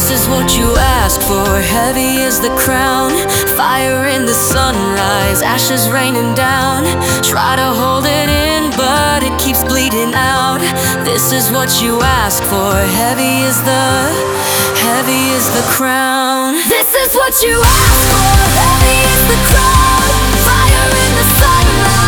This is what you ask for, heavy is the crown. Fire in the sunrise, ashes raining down. Try to hold it in, but it keeps bleeding out. This is what you ask for, heavy is the crown. This is what you ask for, heavy is the crown. Fire in the sunrise.